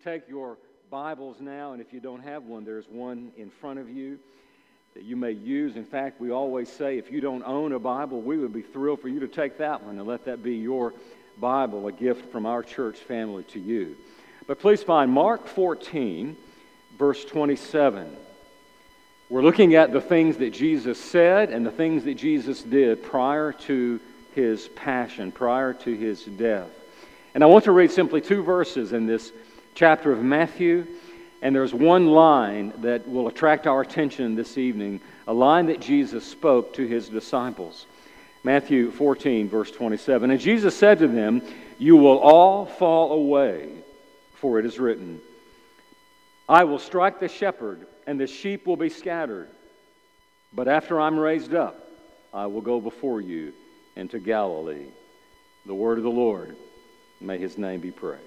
take your Bibles now, and if you don't have one, there's one in front of you that you may use. In fact, we always say if you don't own a Bible, we would be thrilled for you to take that one and let that be your Bible, a gift from our church family to you. But please find Mark 14, verse 27. We're looking at the things that Jesus said and the things that Jesus did prior to his passion, prior to his death. And I want to read simply two verses in this chapter of Matthew, and there's one line that will attract our attention this evening, a line that Jesus spoke to his disciples. Matthew 14, verse 27. And Jesus said to them, "You will all fall away, for it is written, I will strike the shepherd, and the sheep will be scattered. But after I'm raised up, I will go before you into Galilee." The word of the Lord. May his name be praised.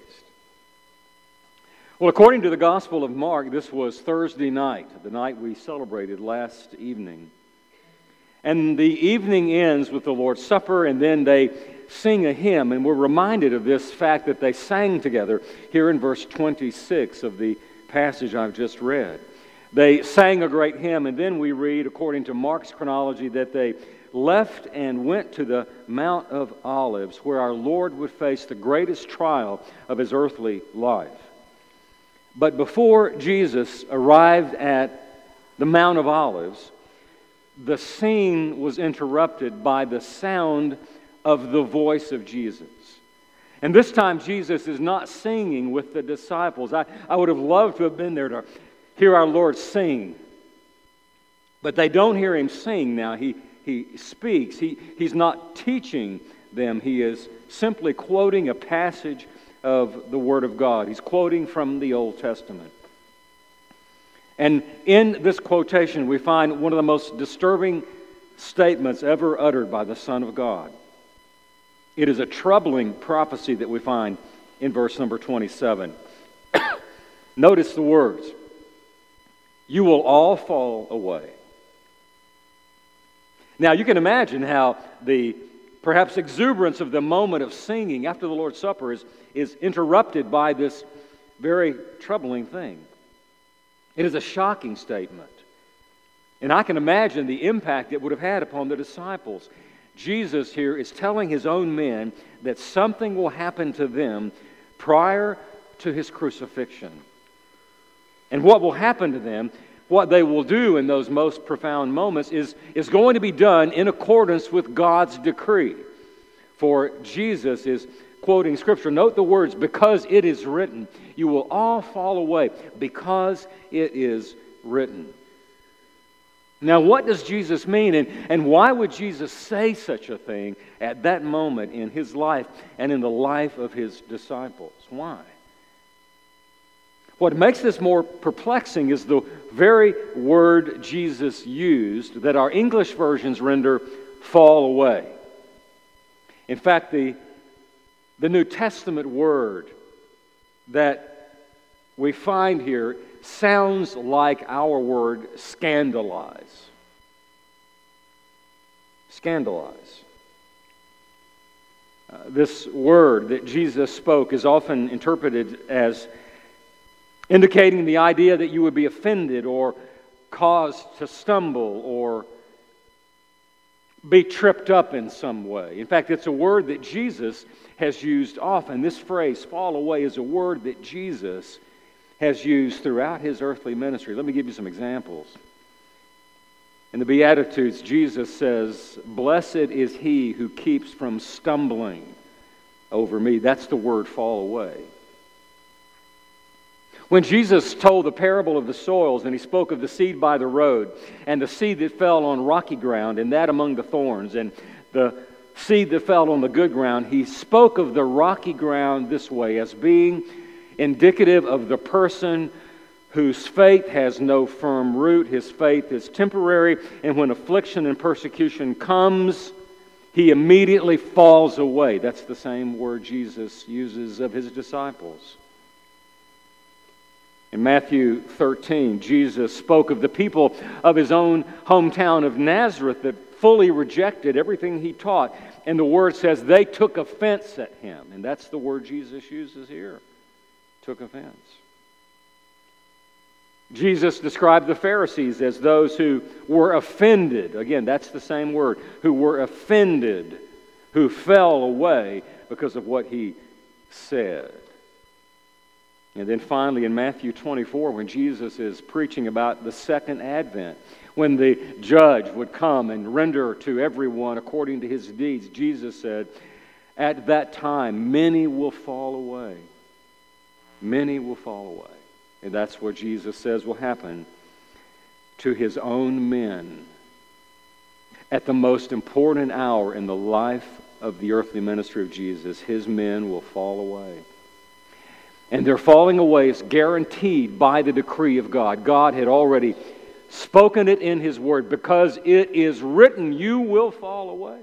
Well, according to the Gospel of Mark, this was Thursday night, the night we celebrated last evening. And the evening ends with the Lord's Supper, and then they sing a hymn, and we're reminded of this fact that they sang together here in verse 26 of the passage I've just read. They sang a great hymn, and then we read, according to Mark's chronology, that they left and went to the Mount of Olives, where our Lord would face the greatest trial of his earthly life. But before Jesus arrived at the Mount of Olives, the scene was interrupted by the sound of the voice of Jesus. And this time Jesus is not singing with the disciples. I would have loved to have been there to hear our Lord sing. But they don't hear him sing now. He speaks. He's not teaching them. He is simply quoting a passage of the Word of God. He's quoting from the Old Testament. And in this quotation, we find one of the most disturbing statements ever uttered by the Son of God. It is a troubling prophecy that we find in verse number 27. Notice the words, "You will all fall away." Now, you can imagine how the perhaps exuberance of the moment of singing after the Lord's Supper is interrupted by this very troubling thing. It is a shocking statement. And I can imagine the impact it would have had upon the disciples. Jesus here is telling his own men that something will happen to them prior to his crucifixion. And what will happen to them, what they will do in those most profound moments is going to be done in accordance with God's decree. For Jesus is quoting Scripture. Note the words, "Because it is written." You will all fall away because it is written. Now, what does Jesus mean, and why would Jesus say such a thing at that moment in his life and in the life of his disciples? Why? What makes this more perplexing is the very word Jesus used that our English versions render "fall away." In fact, the New Testament word that we find here sounds like our word "scandalize." Scandalize. This word that Jesus spoke is often interpreted as indicating the idea that you would be offended or caused to stumble or be tripped up in some way. In fact, it's a word that Jesus has used often. This phrase, "fall away," is a word that Jesus has used throughout his earthly ministry. Let me give you some examples. In the Beatitudes, Jesus says, "Blessed is he who keeps from stumbling over me." That's the word "fall away." When Jesus told the parable of the soils, and he spoke of the seed by the road, and the seed that fell on rocky ground, and that among the thorns, and the seed that fell on the good ground, he spoke of the rocky ground this way, as being indicative of the person whose faith has no firm root. His faith is temporary, and when affliction and persecution comes, he immediately falls away. That's the same word Jesus uses of his disciples. In Matthew 13, Jesus spoke of the people of his own hometown of Nazareth that fully rejected everything he taught. And the word says they took offense at him. And that's the word Jesus uses here. Took offense. Jesus described the Pharisees as those who were offended. Again, that's the same word. Who were offended, who fell away because of what he said. And then finally in Matthew 24, when Jesus is preaching about the second advent, when the judge would come and render to everyone according to his deeds, Jesus said, at that time many will fall away. Many will fall away. And that's what Jesus says will happen to his own men at the most important hour in the life of the earthly ministry of Jesus. His men will fall away. And their falling away is guaranteed by the decree of God. God had already spoken it in His Word. Because it is written, you will fall away.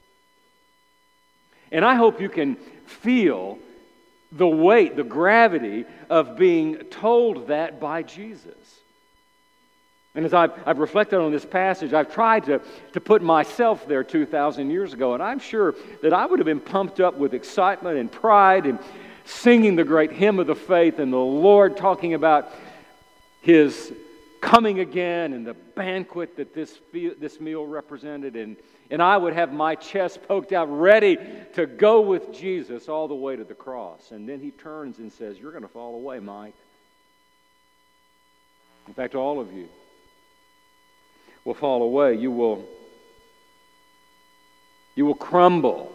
And I hope you can feel the weight, the gravity of being told that by Jesus. And as I've reflected on this passage, I've tried to put myself there 2,000 years ago, and I'm sure that I would have been pumped up with excitement and pride and singing the great hymn of the faith and the Lord talking about His coming again and the banquet that this meal represented, and I would have my chest poked out ready to go with Jesus all the way to the cross. And then He turns and says, you're going to fall away, Mike. In fact, all of you will fall away. You will crumble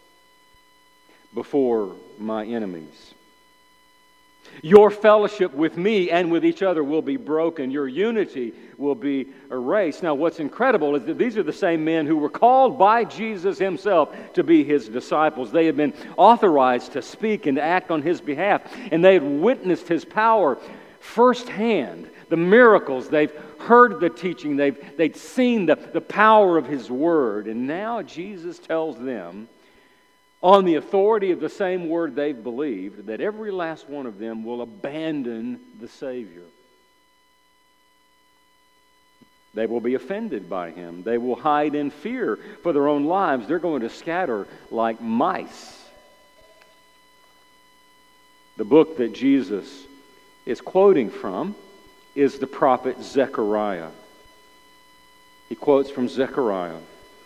before my enemies. Your fellowship with me and with each other will be broken. Your unity will be erased. Now, what's incredible is that these are the same men who were called by Jesus Himself to be His disciples. They had been authorized to speak and to act on His behalf, and they had witnessed His power firsthand, the miracles. They've heard the teaching. They'd seen the power of His Word. And now Jesus tells them, on the authority of the same word they've believed, that every last one of them will abandon the Savior. They will be offended by Him. They will hide in fear for their own lives. They're going to scatter like mice. The book that Jesus is quoting from is the prophet Zechariah. He quotes from Zechariah.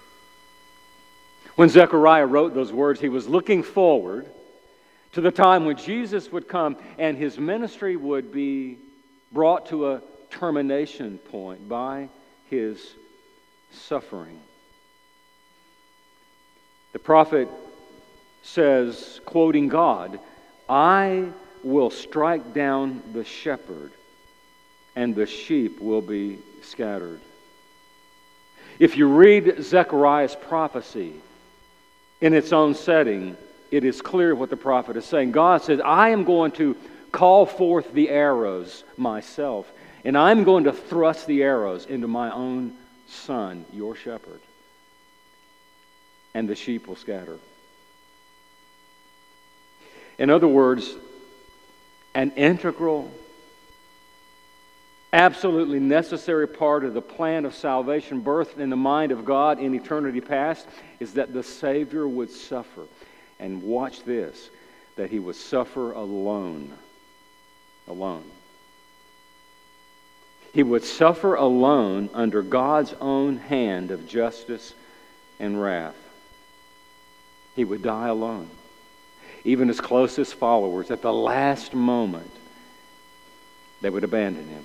When Zechariah wrote those words, he was looking forward to the time when Jesus would come and His ministry would be brought to a termination point by His suffering. The prophet says, quoting God, I will strike down the shepherd, and the sheep will be scattered. If you read Zechariah's prophecy in its own setting, it is clear what the prophet is saying. God says, I am going to call forth the arrows myself, and I'm going to thrust the arrows into my own son, your shepherd, and the sheep will scatter. In other words, an integral, absolutely necessary part of the plan of salvation birthed in the mind of God in eternity past is that the Savior would suffer. And watch this, that He would suffer alone. Alone. He would suffer alone under God's own hand of justice and wrath. He would die alone. Even His closest followers, at the last moment, they would abandon Him.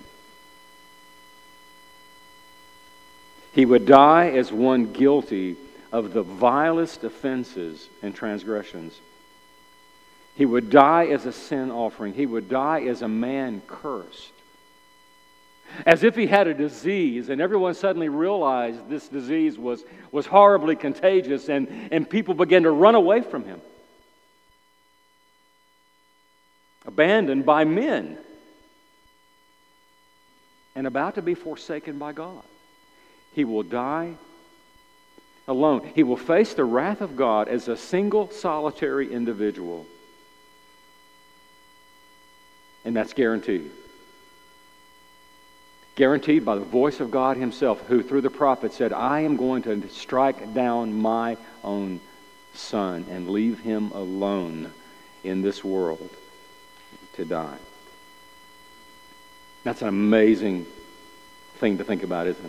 He would die as one guilty of the vilest offenses and transgressions. He would die as a sin offering. He would die as a man cursed. As if He had a disease, and everyone suddenly realized this disease was horribly contagious, and people began to run away from Him. Abandoned by men, and about to be forsaken by God. He will die alone. He will face the wrath of God as a single, solitary individual. And that's guaranteed. Guaranteed by the voice of God Himself, who through the prophet said, I am going to strike down my own son and leave him alone in this world to die. That's an amazing thing to think about, isn't it?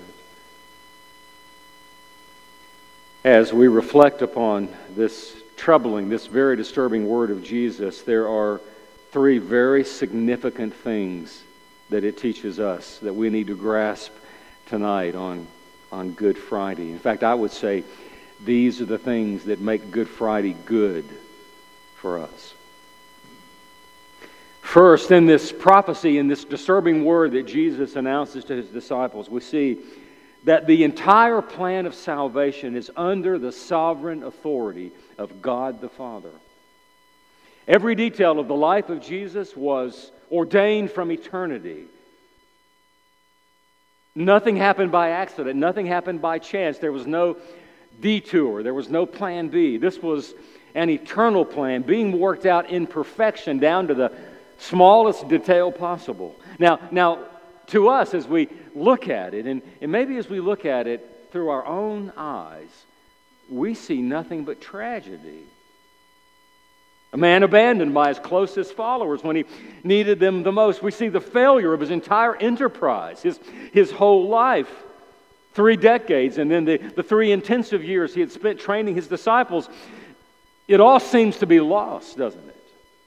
As we reflect upon this troubling, this very disturbing word of Jesus, there are three very significant things that it teaches us that we need to grasp tonight on Good Friday. In fact, I would say these are the things that make Good Friday good for us. First, in this prophecy, in this disturbing word that Jesus announces to his disciples, we see that the entire plan of salvation is under the sovereign authority of God the Father. Every detail of the life of Jesus was ordained from eternity. Nothing happened by accident. Nothing happened by chance. There was no detour. There was no plan B. This was an eternal plan being worked out in perfection down to the smallest detail possible. Now, to us, as we look at it, and maybe as we look at it through our own eyes, we see nothing but tragedy. A man abandoned by his closest followers when he needed them the most. We see the failure of his entire enterprise, his whole life, 3 decades, and then the 3 intensive years he had spent training his disciples. It all seems to be lost, doesn't it?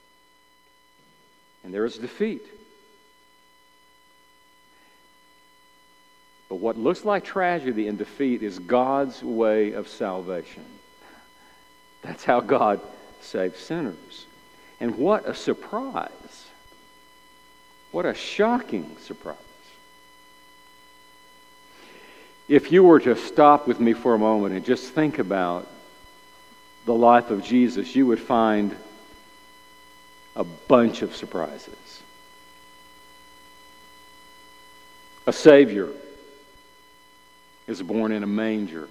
And there is defeat. But what looks like tragedy and defeat is God's way of salvation. That's how God saves sinners. And what a surprise. What a shocking surprise. If you were to stop with me for a moment and just think about the life of Jesus, you would find a bunch of surprises. A Savior is born in a manger.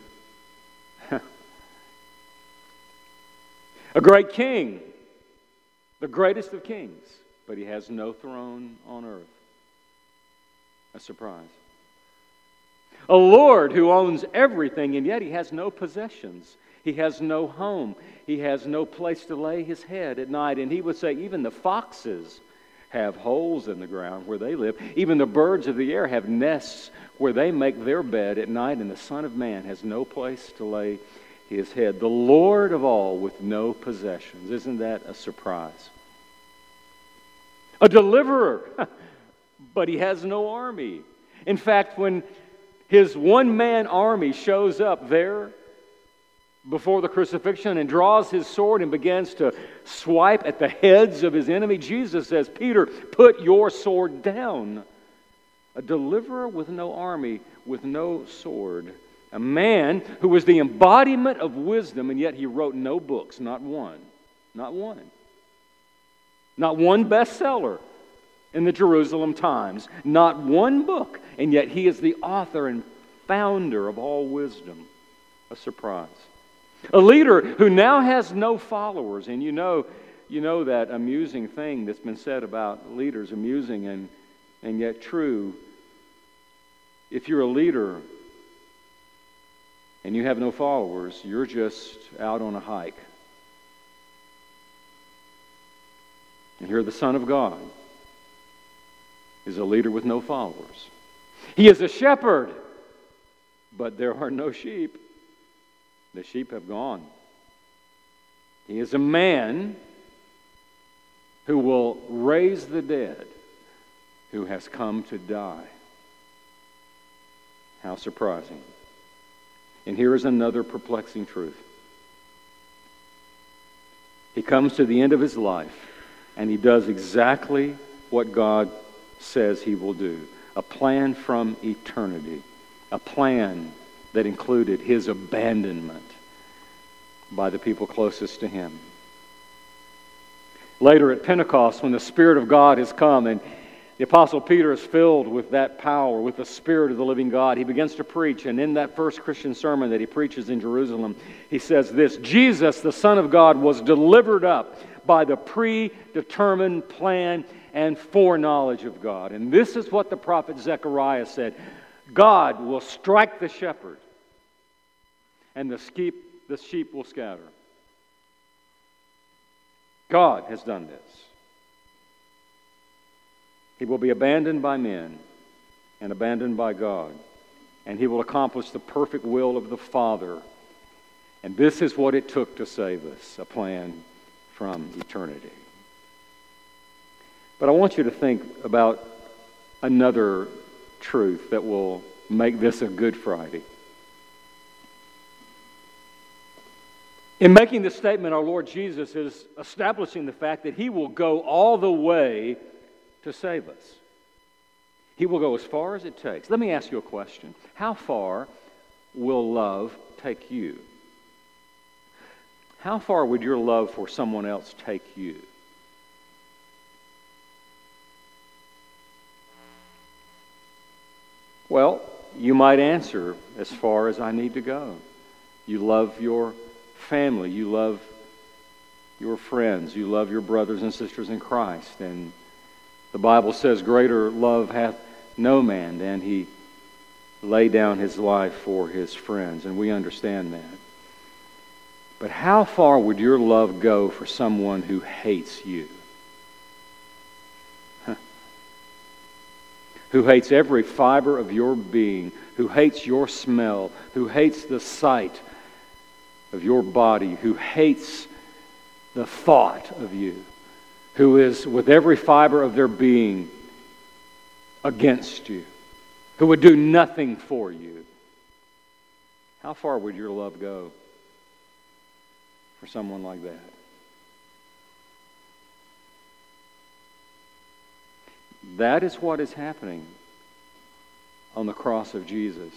A great king, the greatest of kings, but he has no throne on earth. A surprise. A Lord who owns everything, and yet he has no possessions. He has no home. He has no place to lay his head at night. And he would say even the foxes have holes in the ground where they live. Even the birds of the air have nests where they make their bed at night, and the Son of Man has no place to lay his head. The Lord of all with no possessions. Isn't that a surprise? A deliverer, but he has no army. In fact, when his one-man army shows up there before the crucifixion and draws his sword and begins to swipe at the heads of his enemy, Jesus says, Peter, put your sword down. A deliverer with no army, with no sword. A man who was the embodiment of wisdom, and yet he wrote no books, not one. Not one. Not one bestseller in the Jerusalem Times. Not one book, and yet he is the author and founder of all wisdom. A surprise. A leader who now has no followers, and you know that amusing thing that's been said about leaders, amusing and yet true. If you're a leader and you have no followers, you're just out on a hike. And here the Son of God is a leader with no followers. He is a shepherd, but there are no sheep. The sheep have gone. He is a man who will raise the dead, who has come to die. How surprising. And here is another perplexing truth. He comes to the end of his life, and he does exactly what God says he will do. A plan from eternity. A plan that included his abandonment by the people closest to him. Later at Pentecost, when the Spirit of God has come and the Apostle Peter is filled with that power, with the Spirit of the living God, he begins to preach, and in that first Christian sermon that he preaches in Jerusalem, he says this: Jesus, the Son of God, was delivered up by the predetermined plan and foreknowledge of God. And this is what the prophet Zechariah said: God will strike the shepherd, and the sheep will scatter. God has done this. He will be abandoned by men and abandoned by God. And he will accomplish the perfect will of the Father. And this is what it took to save us, a plan from eternity. But I want you to think about another truth that will make this a Good Friday. In making this statement, our Lord Jesus is establishing the fact that he will go all the way to save us. He will go as far as it takes. Let me ask you a question. How far will love take you? How far would your love for someone else take you? Well, you might answer, as far as I need to go. You love your family. You love your friends. You love your brothers and sisters in Christ. And the Bible says, greater love hath no man than he laid down his life for his friends. And we understand that. But how far would your love go for someone who hates you? Who hates every fiber of your being, who hates your smell, who hates the sight of your body, who hates the thought of you, who is with every fiber of their being against you, who would do nothing for you. How far would your love go for someone like that? That is what is happening on the cross of Jesus.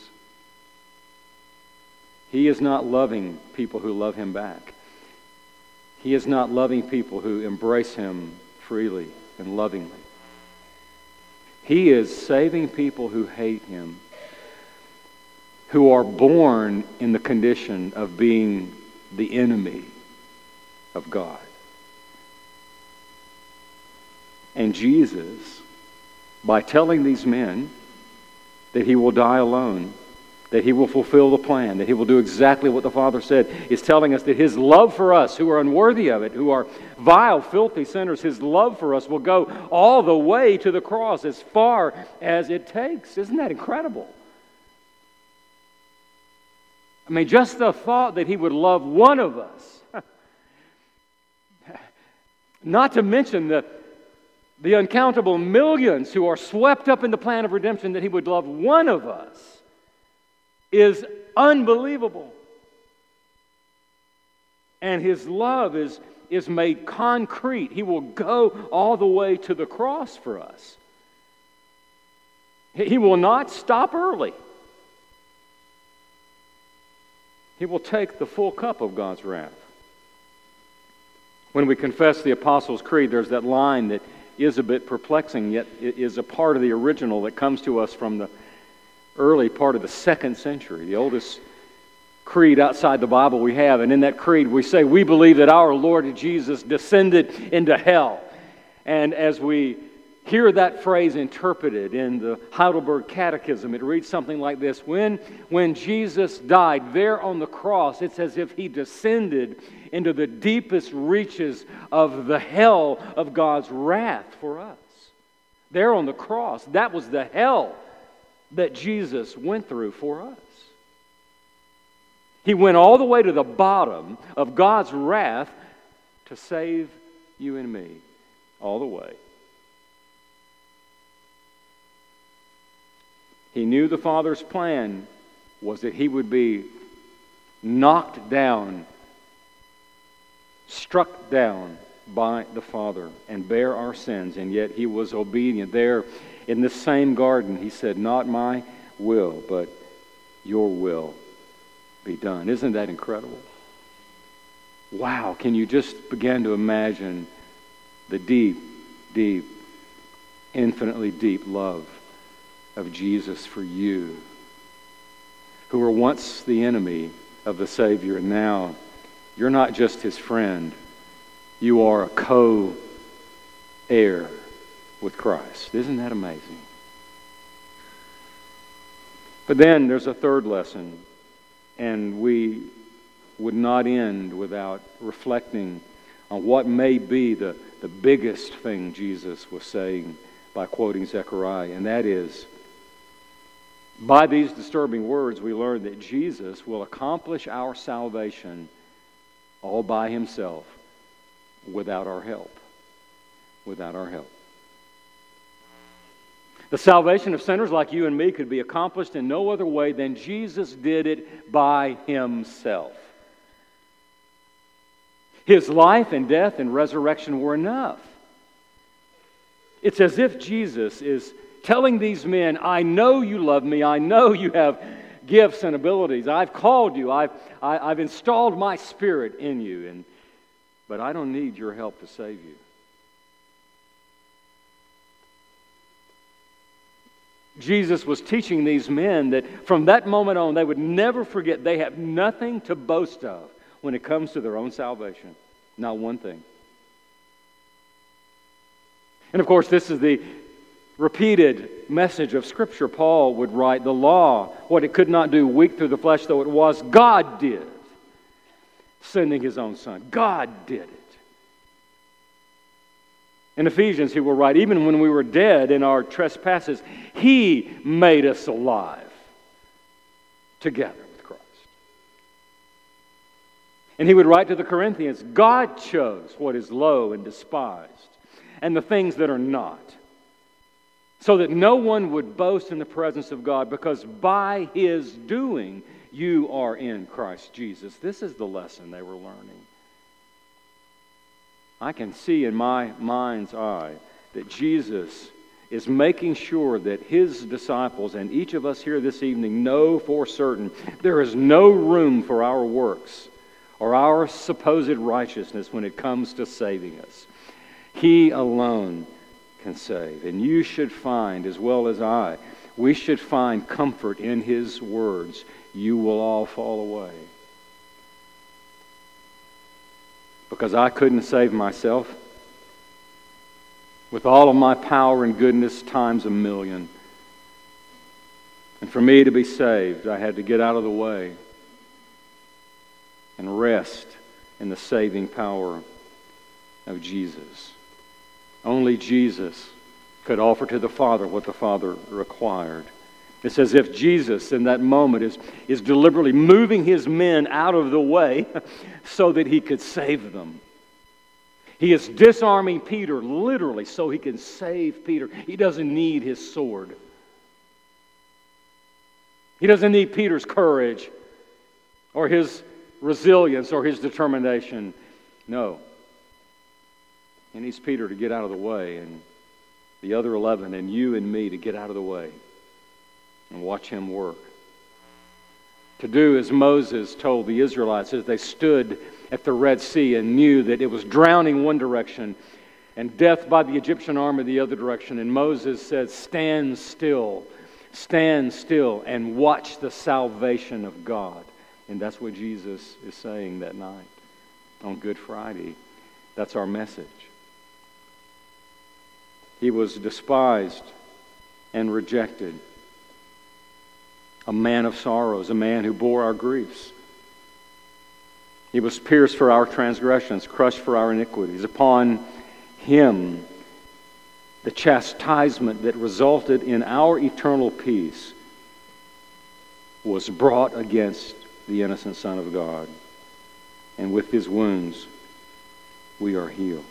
He is not loving people who love him back. He is not loving people who embrace him freely and lovingly. He is saving people who hate him, who are born in the condition of being the enemy of God. And Jesus, by telling these men that he will die alone, that he will fulfill the plan, that he will do exactly what the Father said, is telling us that his love for us, who are unworthy of it, who are vile, filthy sinners, his love for us will go all the way to the cross, as far as it takes. Isn't that incredible? I mean, just the thought that he would love one of us, not to mention the uncountable millions who are swept up in the plan of redemption, that he would love one of us, is unbelievable. And his love is made concrete. He will go all the way to the cross for us. He will not stop early. He will take the full cup of God's wrath. When we confess the Apostles' Creed, there's that line that is a bit perplexing, yet it is a part of the original that comes to us from the early part of the 2nd century, the oldest creed outside the Bible we have. And in that creed we say, we believe that our Lord Jesus descended into hell. And as we hear that phrase interpreted in the Heidelberg Catechism, it reads something like this: when Jesus died there on the cross, it's as if he descended into the deepest reaches of the hell of God's wrath for us. There on the cross, that was the hell that Jesus went through for us. He went all the way to the bottom of God's wrath to save you and me, all the way. He knew the Father's plan was that he would be knocked down, struck down by the Father and bear our sins, and yet he was obedient. There in this same garden, he said, not my will, but your will be done. Isn't that incredible? Wow, can you just begin to imagine the deep, deep, infinitely deep love of Jesus for you, who were once the enemy of the Savior, and now you're not just his friend, you are a co-heir with Christ. Isn't that amazing? But then there's a third lesson, and we would not end without reflecting on what may be the biggest thing Jesus was saying by quoting Zechariah, and that is, by these disturbing words, we learn that Jesus will accomplish our salvation all by himself without our help. Without our help. The salvation of sinners like you and me could be accomplished in no other way than Jesus did it by himself. His life and death and resurrection were enough. It's as if Jesus is telling these men, I know you love me, I know you have gifts and abilities, I've called you, I've installed my Spirit in you, but I don't need your help to save you. Jesus was teaching these men that from that moment on, they would never forget they have nothing to boast of when it comes to their own salvation. Not one thing. And of course, this is the repeated message of Scripture. Paul would write, the law, what it could not do, weak through the flesh though it was, God did, sending his own Son. God did it. In Ephesians, he will write, even when we were dead in our trespasses, he made us alive together with Christ. And he would write to the Corinthians, God chose what is low and despised, and the things that are not, so that no one would boast in the presence of God, because by his doing you are in Christ Jesus. This is the lesson they were learning. I can see in my mind's eye that Jesus is making sure that his disciples and each of us here this evening know for certain there is no room for our works or our supposed righteousness when it comes to saving us. He alone can save. And you should find, as well as I, we should find comfort in his words. You will all fall away. Because I couldn't save myself with all of my power and goodness times a million. And for me to be saved, I had to get out of the way and rest in the saving power of Jesus. Only Jesus could offer to the Father what the Father required. It's as if Jesus in that moment is deliberately moving his men out of the way so that he could save them. He is disarming Peter literally so he can save Peter. He doesn't need his sword. He doesn't need Peter's courage or his resilience or his determination. No. He needs Peter to get out of the way and the other 11 and you and me to get out of the way and watch him work. To do as Moses told the Israelites as they stood at the Red Sea and knew that it was drowning one direction and death by the Egyptian army the other direction. And Moses said, stand still, and watch the salvation of God. And that's what Jesus is saying that night on Good Friday. That's our message. He was despised and rejected. A man of sorrows, a man who bore our griefs. He was pierced for our transgressions, crushed for our iniquities. Upon him, the chastisement that resulted in our eternal peace was brought against the innocent Son of God. And with his wounds, we are healed.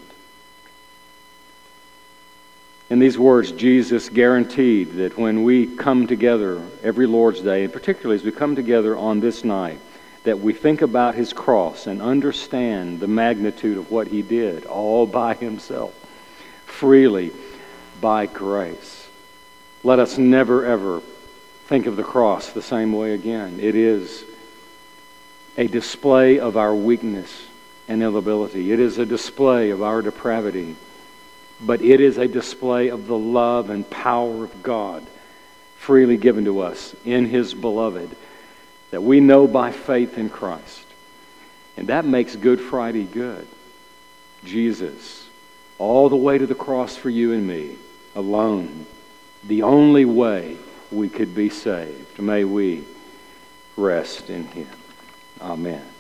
In these words, Jesus guaranteed that when we come together every Lord's Day, and particularly as we come together on this night, that we think about his cross and understand the magnitude of what he did all by himself, freely, by grace. Let us never, ever think of the cross the same way again. It is a display of our weakness and inability. It is a display of our depravity. But it is a display of the love and power of God freely given to us in his beloved that we know by faith in Christ. And that makes Good Friday good. Jesus, all the way to the cross for you and me, alone, the only way we could be saved. May we rest in him. Amen.